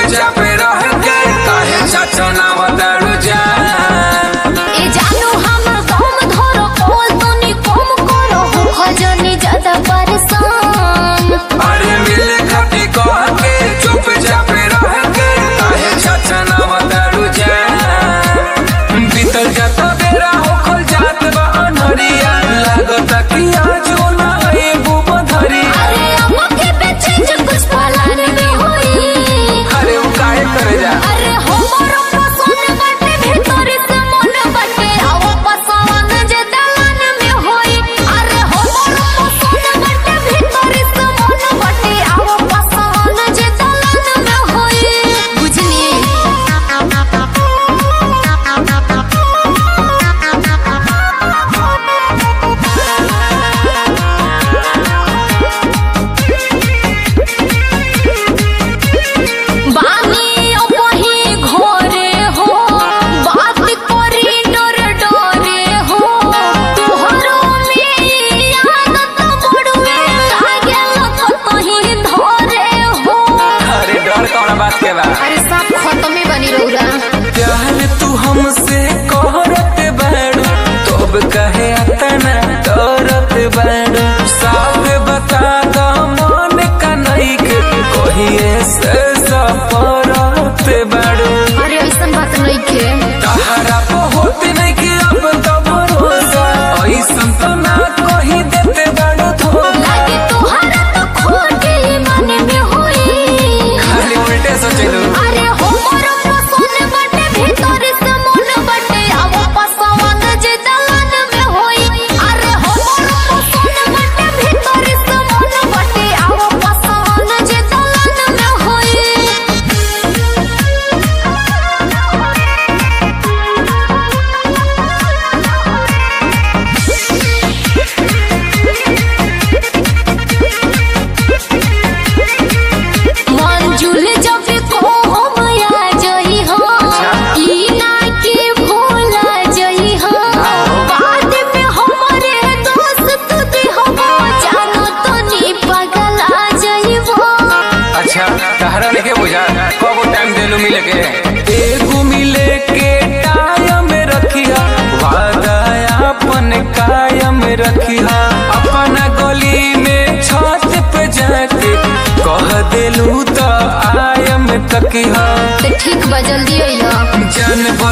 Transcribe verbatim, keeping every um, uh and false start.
चुपचाप रह के काहे चाचा ना बदलू जा ए जानू हमर काम धरो कोल तनी कम करो खजनी ज्यादा परेशान। अरे मिले खाती कह के चुपचाप रह के काहे चाचा ना बदलू जा बीतल जाता बेरा होखल जात बा अनहरिया लागता कि आज ना आएबू बधरिया। अरे अब के बेचे जो कुछ पालन में होई। अरे वो काहे करे जा अरे हमर पसंद बाटे भीतर से मन बाटे आओ पसंद जे दलन में होई। अरे हमर पसंद बाटे भीतर से मन बाटे आओ पसंद जे दलन में होई। बुझली बानी अपही घरे हो बात करी डर डरे हो तोहरो में आदत बड़ुए लागेल कतही धरे हो। अरे डर कौन बात के बा अरे सब खत्म बनी रहुरा। प्यार तू हमसे कहरत बाड़ू तब कहे अतना डरत बाड़ू साफ बता द मन का नहीं के कहिए से सफरत बाड़ू। अरे ऐसा बात नहीं के तहरा बहुत नहीं कि अब तो भरोसा ऐसा तो ना कही देते बाड़ू धोखा। लागे तोहरा तो खोटे मन में होई। खाली उल्टे सोचलू अरे हमर पसंद बाटे भीतर से मन बाटे आओ पसंद जे दलन में होई। अरे हमर पसंद बाटे भीतर से मन बाटे आओ पसंद जे दलन में होई। मंजुल जब को हम आ जई हो ई ना के भूला जई हो बाद में हमरे दोस्त दे हो जानो तो नी पागल आ जई हो। अच्छा तहरा लेके बुझा कब टाइम देलू मिले के एगो मिले के टाइम रखिया वादा अपन कायम रखिया अपना गली में छत पे जाके कह देलू तो आयम तकिया तो ठीक बा जल्दी अइहा। जन